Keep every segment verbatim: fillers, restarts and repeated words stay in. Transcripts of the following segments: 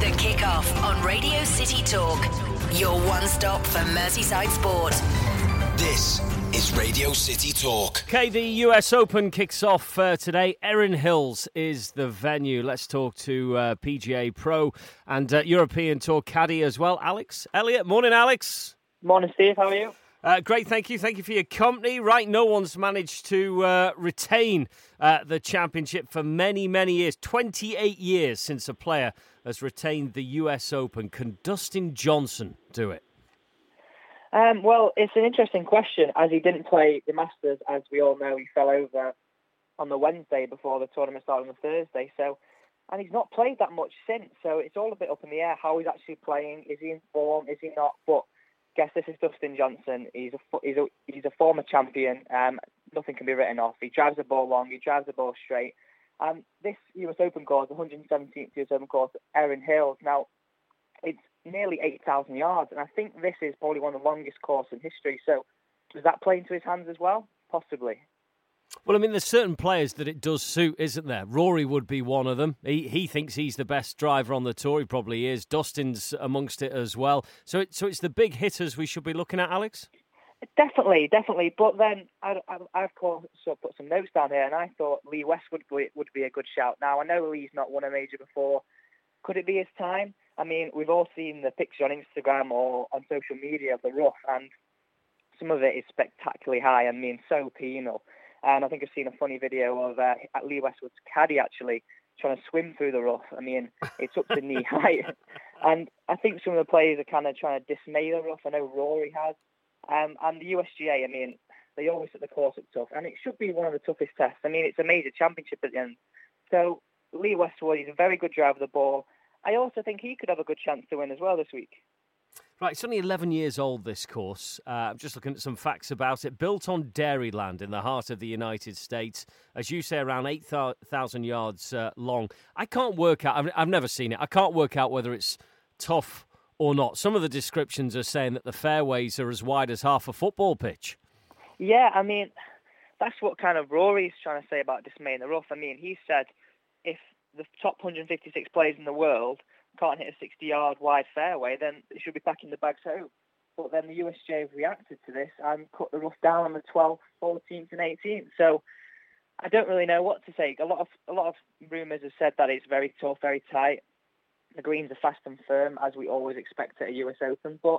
The Kick-Off on Radio City Talk. Your one stop for Merseyside sport. This is Radio City Talk. Okay, the U S Open kicks off uh, today. Erin Hills is the venue. Let's talk to uh, P G A Pro and uh, European Tour caddy as well, Alex Elliott. Morning, Alex. Morning, Steve. How are you? Uh, great, thank you. Thank you for your company. Right, no one's managed to uh, retain uh, the championship for many, many years. twenty-eight years since a player has retained the U S Open. Can Dustin Johnson do it? Um, well, it's an interesting question, as he didn't play the Masters. As we all know, he fell over on the Wednesday before the tournament started on the Thursday. So, and he's not played that much since. So it's all a bit up in the air how he's actually playing. Is he in form? Is he not? But guess this is Dustin Johnson. He's a he's a he's a former champion. Um, nothing can be written off. He drives the ball long. He drives the ball straight. Um, this U S Open course, the one hundred seventeenth U S Open course, Erin Hills. Now, it's nearly eight thousand yards, and I think this is probably one of the longest courses in history. So, does that play into his hands as well? Possibly. Well, I mean, there's certain players that it does suit, isn't there? Rory would be one of them. He he thinks he's the best driver on the tour. He probably is. Dustin's amongst it as well. So, it, so it's the big hitters we should be looking at, Alex? Definitely, definitely. But then I, I, I've sort of put some notes down here, and I thought Lee Westwood would, would be a good shout. Now, I know Lee's not won a major before. Could it be his time? I mean, we've all seen the picture on Instagram or on social media of the rough, and some of it is spectacularly high. I mean, so penal. And I think I've seen a funny video of uh, Lee Westwood's caddy actually trying to swim through the rough. I mean, it's up to knee height. And I think some of the players are kind of trying to dismay the rough. I know Rory has. Um, and the U S G A, I mean, they always set the course up tough. And it should be one of the toughest tests. I mean, it's a major championship at the end. So Lee Westwood, he's a very good driver of the ball. I also think he could have a good chance to win as well this week. Right, it's only eleven years old, this course. Uh, I'm just looking at some facts about it. Built on Dairyland in the heart of the United States. As you say, around eight thousand yards uh, long. I can't work out, I've, I've never seen it, I can't work out whether it's tough or not. Some of the descriptions are saying that the fairways are as wide as half a football pitch. Yeah, I mean, that's what kind of Rory's trying to say about dismaying the rough. I mean, he said if the top one hundred fifty-six players in the world can't hit a sixty-yard wide fairway, then they should be packing the bags home. But then the U S G A have reacted to this and cut the rough down on the twelfth, fourteenth and eighteenth. So I don't really know what to say. A lot of a lot of rumours have said that it's very tough, very tight. The greens are fast and firm, as we always expect at a U S Open. But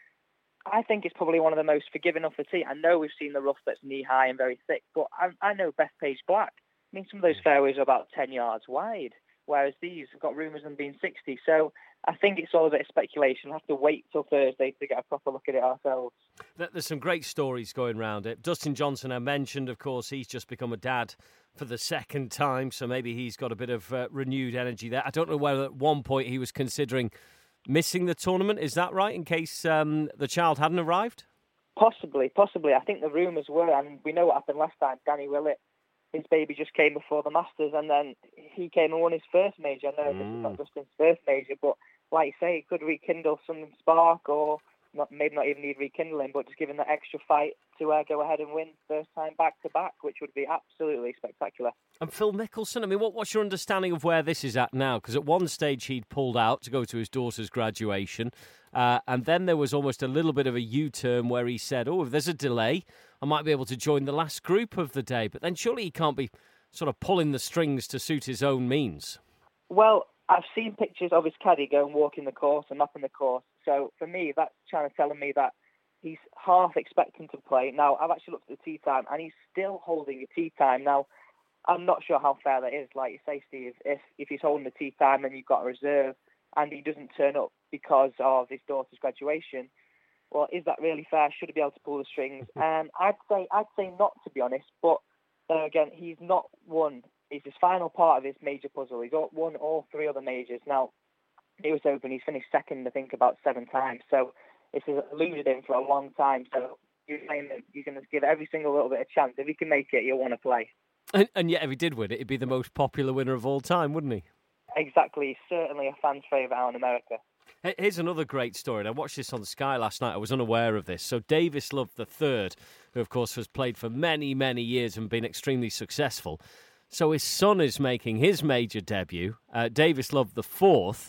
I think it's probably one of the most forgiving off the tee. I know we've seen the rough that's knee-high and very thick, but I, I know Bethpage Black. I mean, some of those fairways are about ten yards wide, whereas these have got rumours of them being sixty. So I think it's all a bit of speculation. We'll have to wait till Thursday to get a proper look at it ourselves. There's some great stories going around it. Dustin Johnson, I mentioned, of course, he's just become a dad for the second time, so maybe he's got a bit of uh, renewed energy there. I don't know whether at one point he was considering missing the tournament. Is that right, in case um, the child hadn't arrived? Possibly, possibly. I think the rumours were, and we know what happened last time. Danny Willett, his baby just came before the Masters, and then he came and won his first major. I know mm. this is not Dustin's first major, but like you say, it could rekindle some spark, or not, maybe not even need rekindling, but just giving that extra fight to uh, go ahead and win first time back to back, which would be absolutely spectacular. And Phil Mickelson, I mean, what, what's your understanding of where this is at now? Because at one stage he'd pulled out to go to his daughter's graduation, uh, and then there was almost a little bit of a U-turn where he said, oh, if there's a delay, I might be able to join the last group of the day. But then surely he can't be sort of pulling the strings to suit his own means. Well, I've seen pictures of his caddy go and walk in the course and mapping the course. So for me, that's trying to tell me that he's half expecting to play. Now, I've actually looked at the tee time, and he's still holding a tee time. Now, I'm not sure how fair that is. Like you say, Steve, if, if he's holding the tee time and you've got a reserve and he doesn't turn up because of his daughter's graduation, well, is that really fair? Should he be able to pull the strings? And I'd say I'd say not, to be honest. But uh, again, he's not won. It's his final part of his major puzzle. He's won all three other majors. Now, U S Open, he's finished second, I think, about seven times. So it's eluded him for a long time. So you're saying that you're going to give every single little bit of chance. If he can make it, you'll want to play. And, and yet, if he did win it, he'd be the most popular winner of all time, wouldn't he? Exactly. He's certainly a fan's favourite out in America. Here's another great story. And I watched this on Sky last night. I was unaware of this. So Davis Love the third, who, of course, has played for many, many years and been extremely successful. So his son is making his major debut. Uh, Davis Love the fourth.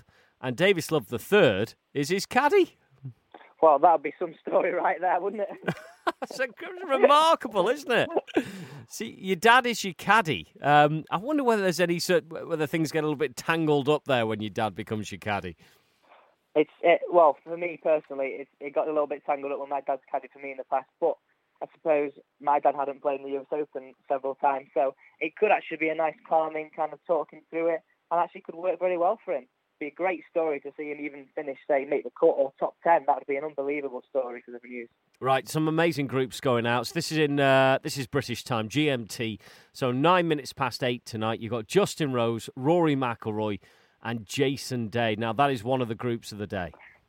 and Davis Love the third is his caddy. Well, that would be some story right there, wouldn't it? It's remarkable, isn't it? See, your dad is your caddy. Um, I wonder whether there's any sort, whether things get a little bit tangled up there when your dad becomes your caddy. It's it, well, for me personally, it, it got a little bit tangled up when my dad's caddy for me in the past. But I suppose my dad hadn't played in the U S Open several times, so it could actually be a nice, calming kind of talking through it, and actually could work very well for him. Be a great story to see him even finish, say, make the cut or top ten. That would be an unbelievable story for the Views. Right, some amazing groups going out. So this is in uh, this is British time, G M T. So nine minutes past eight tonight. You've got Justin Rose, Rory McIlroy, and Jason Day. Now that is one of the groups of the day.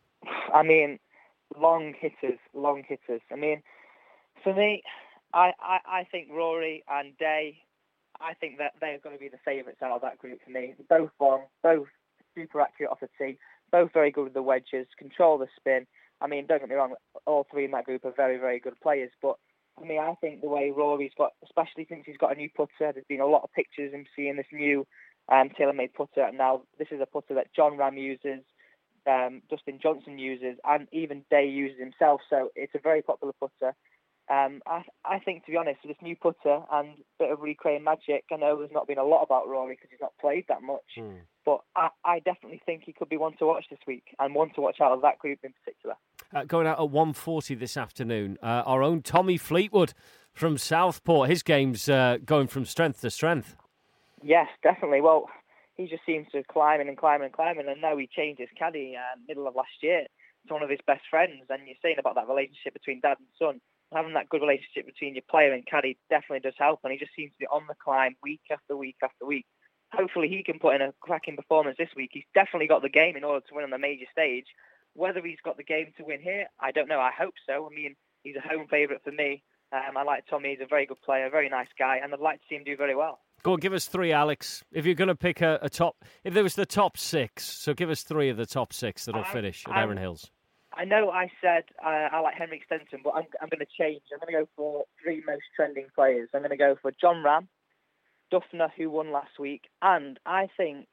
I mean, long hitters, long hitters. I mean, for me, I, I, I think Rory and Day, I think that they're going to be the favourites out of that group for me. Both long, both super accurate off the tee, both very good with the wedges, control the spin. I mean, don't get me wrong, all three in that group are very, very good players. But for me, I think the way Rory's got, especially since he's got a new putter, there's been a lot of pictures of him seeing this new um, tailor-made putter. And now this is a putter that John Ram uses, um, Dustin Johnson uses, and even Day uses himself. So it's a very popular putter. Um, I, I think, to be honest, with this new putter and a bit of recreating magic, I know there's not been a lot about Rory because he's not played that much, mm. but I, I definitely think he could be one to watch this week and one to watch out of that group in particular. Uh, going out at one forty this afternoon, uh, our own Tommy Fleetwood from Southport. His game's uh, going from strength to strength. Yes, definitely. Well, he just seems to climbing and climbing and climbing, and now he changed his caddy uh, middle of last year to one of his best friends, and you're saying about that relationship between dad and son. Having that good relationship between your player and caddy definitely does help, and he just seems to be on the climb week after week after week. Hopefully he can put in a cracking performance this week. He's definitely got the game in order to win on the major stage. Whether he's got the game to win here, I don't know. I hope so. I mean, he's a home favourite for me. Um, I like Tommy. He's a very good player, very nice guy, and I'd like to see him do very well. Go on, give us three, Alex. If you're going to pick a, a top, if there was the top six, so give us three of the top six that'll I'm, finish at I'm, Erin Hills. I know I said uh, I like Henrik Stenson, but I'm, I'm going to change. I'm going to go for three most trending players. I'm going to go for John Ram, Dufner, who won last week, and I think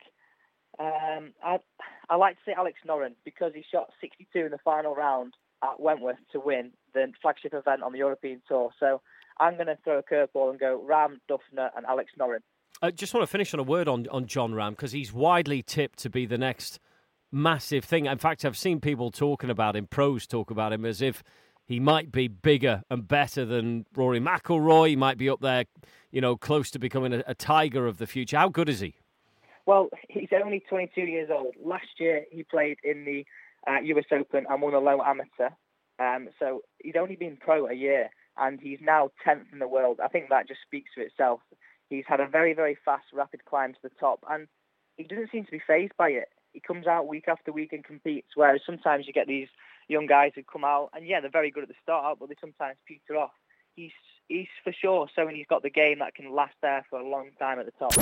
um, I I like to say Alex Noren because he shot sixty-two in the final round at Wentworth to win the flagship event on the European Tour. So I'm going to throw a curveball and go Ram, Dufner, and Alex Noren. I just want to finish on a word on, on John Ram because he's widely tipped to be the next massive thing. In fact, I've seen people talking about him, pros talk about him as if he might be bigger and better than Rory McIlroy. He might be up there, you know, close to becoming a, a tiger of the future. How good is he? Well, he's only twenty-two years old. Last year, he played in the uh, U S Open and won a low amateur. Um, so he's only been pro a year, and he's now tenth in the world. I think that just speaks for itself. He's had a very, very fast, rapid climb to the top, and he doesn't seem to be fazed by it. He comes out week after week and competes, whereas sometimes you get these young guys who come out, and yeah, they're very good at the start, but they sometimes peter off. He's he's for sure showing he's got the game that can last there for a long time at the top.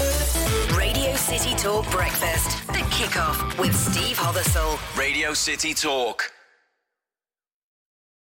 Radio City Talk Breakfast, the kickoff with Steve Hothersall. Radio City Talk.